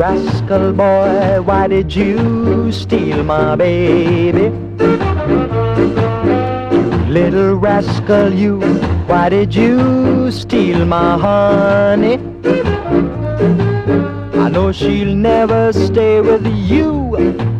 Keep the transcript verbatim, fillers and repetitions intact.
rascal boy, why did you steal my baby? You little rascal you, why did you steal my honey? I know she'll never stay with you.